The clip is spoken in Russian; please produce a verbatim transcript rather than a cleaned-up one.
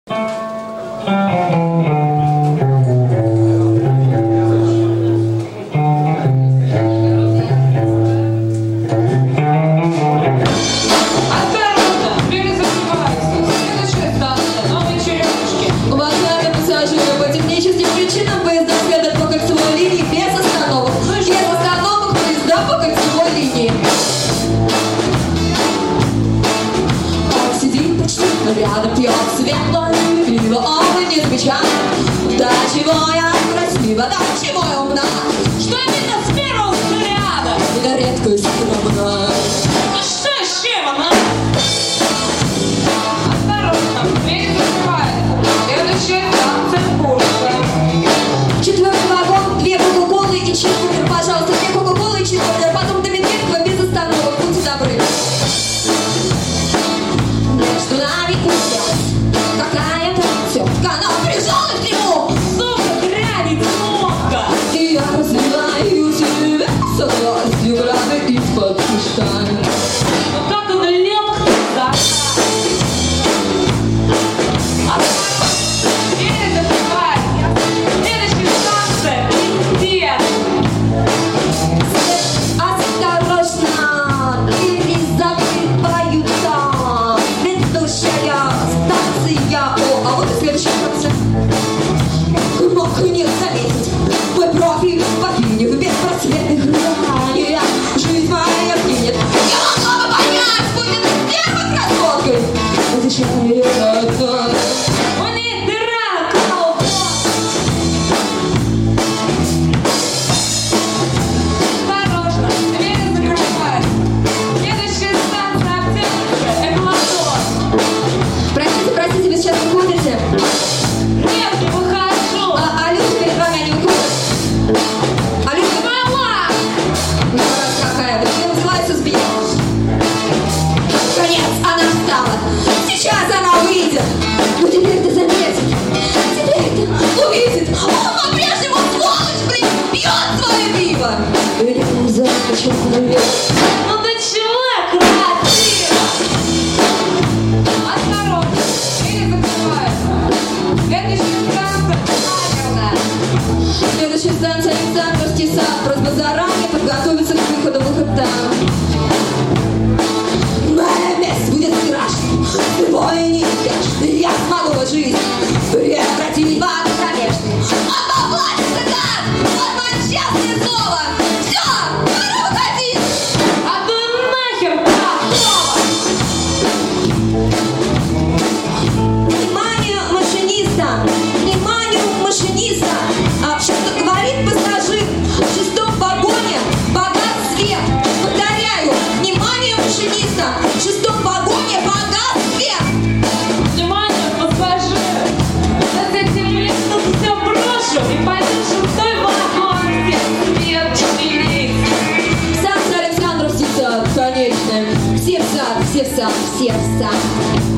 Рядом пьет светлое пиво, он не замечает. До чего я красива, до чего я умна, что именно с первого взгляда это редкость скромна. А что с чем она? Осторожно, дверь закрывается. Следующая станция Курска. Четвертый вагон, две кока-колы и чизбургер, пожалуйста, две кока-колы и чизбургер, потом до Медведева без остановок, будьте добры. Между нами кухня, какая-то тетка напряжалась к нему. Сука, грабит лодка. И я разливаю себе согласие грады из-под куштани. Ну как он лег туда? Дверь закрывается. Следующая станция Пиздец. Осторожно, двери закрываются. Следующая станция. О, а вот и следующая станция. Мог не заметить мой профиль в богине в беспросветных рыданиях. Жизнь моя сгинет. Я могла бы понять, будет первой красоткой. Зачем я это? У них дыра, колокол. Осторожно, дверь закрывается. Следующая станция Октябрьская, Эквадор. Простите, простите, вы сейчас выходите? Нет, не выхожу. А, а люди перед вами, они выходят? А люди... Мама! Ну, раз какая, да что называется сбить? Конец, она встала. Сейчас она выйдет. Но теперь-то заметит. Теперь-то увидит. Он по-прежнему сволочь, блин, пьет свое пиво. Или не захочет наверх. Ну ты чего, красиво? Осторожно, двери закрываются. Следующая станция Лагерная. Следующая станция Александровский сад. Просьба заранее подготовиться к выходу в там. Моя месть будет страшной, любой неизбежной. Я смогу жизнь превратить в ад кромешный. А поплатится как? Вот мое честное слово. Все, пора уходить. А ты нахер пошла? Внимание машиниста! Внимание машиниста! А что-то говорит пассажир. В шестом вагоне погас свет. Повторяю, внимание машиниста! В шестом вагоне погас свет. Внимание, пассажиры! За этим листом все брошу и пойду в шестой вагон. Свет чинить. Станция Александровский сад, конечно. Все в сад, все в сад, все в сад.